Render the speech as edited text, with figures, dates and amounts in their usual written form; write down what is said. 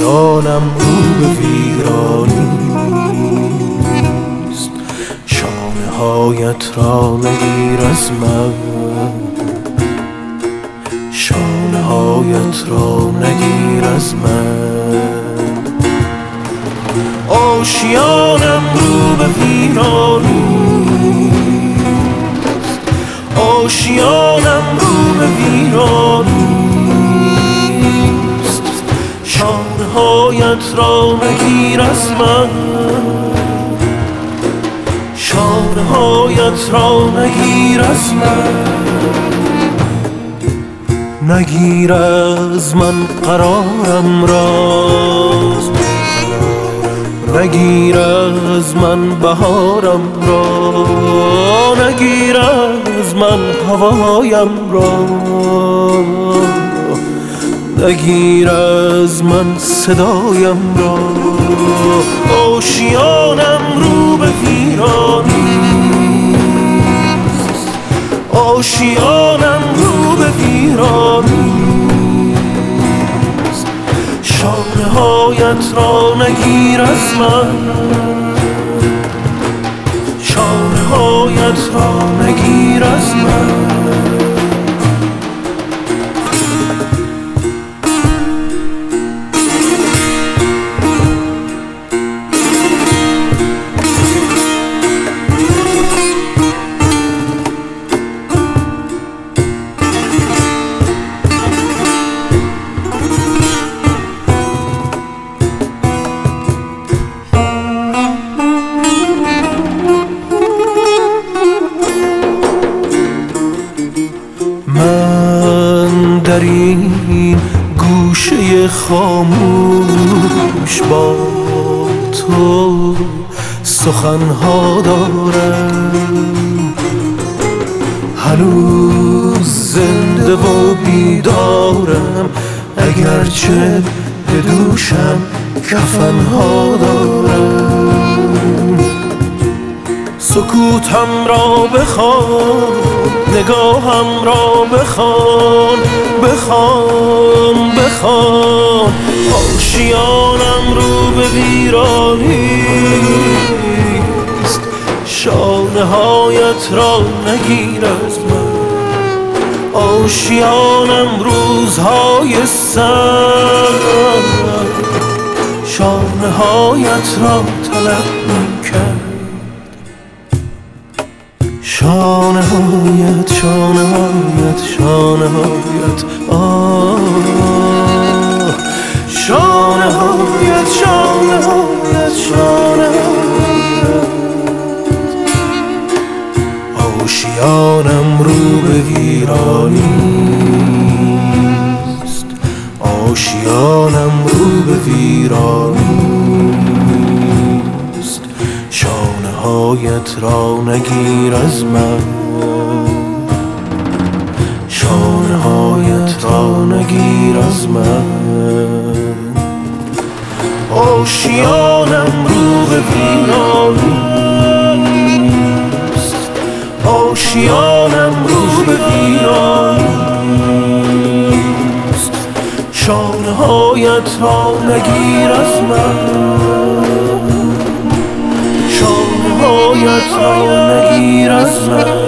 آشیانم رو به ویرانیست. شانه هایت را نگیر از من، شانه هایت را نگیر از من. آشیانم رو به ویرانیست، آشیانم رو به ویرانیست. شانه هایت را نگیر از من، شانه هایت را نگیر از من. نگیر از من قرارم را، نگیر از من بهارم را، نگیر از من هوایم را، نگیر از من صدایم را. آشیانم رو به ویرانیست، آشیانم رو به ویرانیست. شانه هایت را نگیر از من، شانه هایت را نگیر از من. من در این گوشه خاموش با تو سخنها دارم، هنوز زنده و بیدارم، اگرچه به دوشم کفنها دارم. سکوتم را بخوان، نگاهم را بخوان، بخوان بخوان. آشیانم رو به ویرانیست، شانه هایت را نگیر از من. آشیانم روزهای سرد، شانه هایت را طلب می‌کرد. شانه هایت، شانه هایت، شانه هایت، آه شانه هایت، شانه هایت، شانه هایت. آشیانم رو به ویرانیست، آشیانم رو به ویرانیست. شانه هایت را نگیر از من، شانه هایت را نگیر از من. آشیانم رو به ویرانیست، آشیانم رو به ویرانیست. شانه هایت را نگیر از من، شانه هایت را نگیر از من.